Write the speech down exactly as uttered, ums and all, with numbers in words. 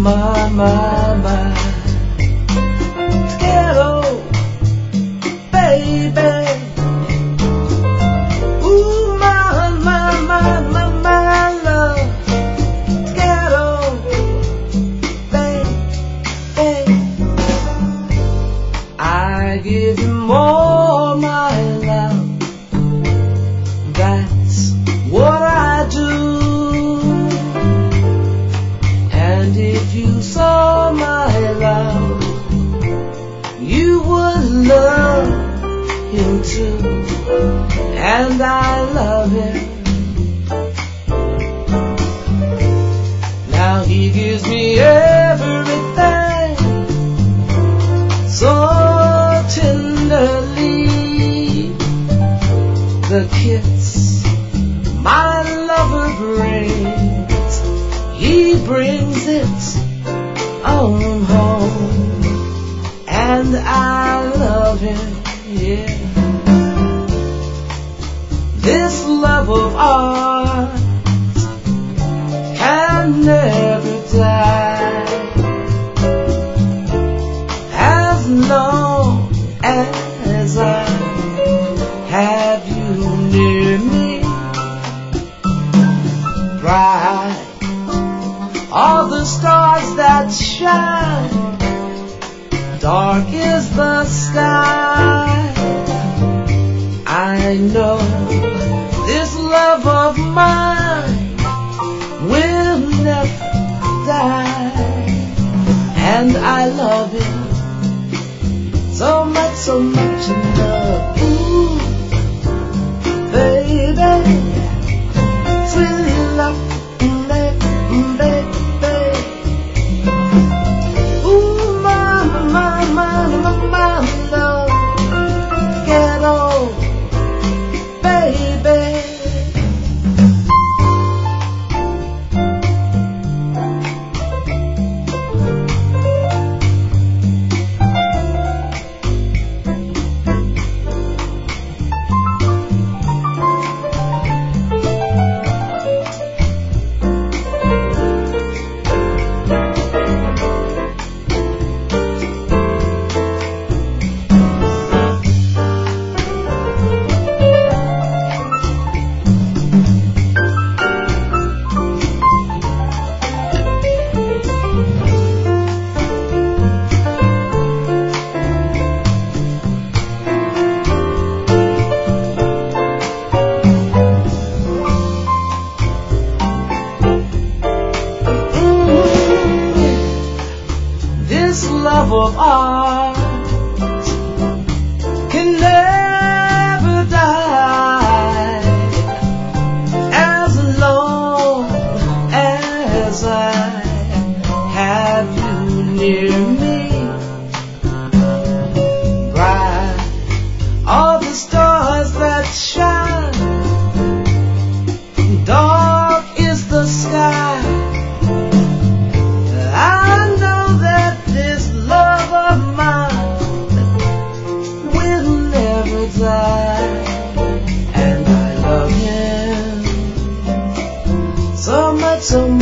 my, my, my. Ghetto, baby. Ooh, my, my, my, my, my love. Ghetto, baby. I give you more, my love. That's what I do. And if you saw my love, you would love him too. And I love him. Now he gives me everything so tenderly. The kiss my lover brings, he brings it on home, and I love him, yeah. This love of ours can never die, as long as I have you near me. Bright are the stars that shine, dark is the sky. I know this love of mine will never die, and I love him so much, so much in love. Ooh, baby, sweet love, baby, baby. Ooh, my, my, my, my, my love, ghetto, baby. Love of ours can never die, as long as I have you near me. Bright are the stars that shine, dark is the sky. And I love him so much, so much.